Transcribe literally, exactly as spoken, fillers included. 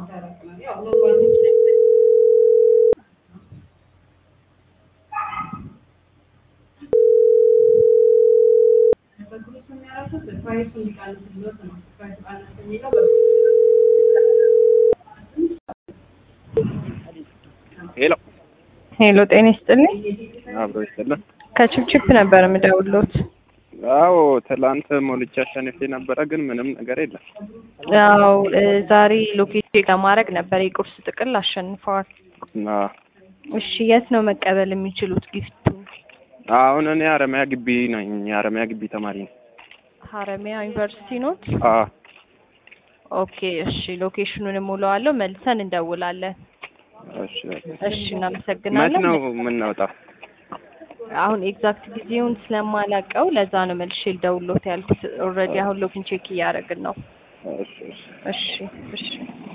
ሄሎ ሄሎ ጤና ይስጥልኝ። አብሮ ይስጥልኝ። ከችፕችፕ ነበር የምደውልዎት። አዎ ትላንት ሞልቼ አሸንፌ ነበረ፣ ግን ምንም ነገር የለም። ያው ዛሬ ሎኬት ለማድረግ ነበር የቁርስ ጥቅል አሸንፈዋል። አዎ እሺ የት ነው መቀበል የሚችሉት ጊፍቱ? አሁን እኔ አረሚያ ግቢ ነኝ፣ አረሚያ ግቢ ተማሪ ነኝ። ሀረሚያ ዩኒቨርሲቲ ኖት? አዎ ኦኬ እሺ፣ ሎኬሽኑን እሞላዋለሁ፣ መልሰን እንደውላለን። እሺ እሺ እናመሰግናለን። መች ነው የምናወጣው? አሁን ኤግዛክት ጊዜውን ስለማላውቀው ለዛ ነው መልሼ ልደውልዎት ያልኩት። ኦልሬዲ አሁን ሎኪን ቼክ እያደረግን ነው። እሺ እሺ እሺ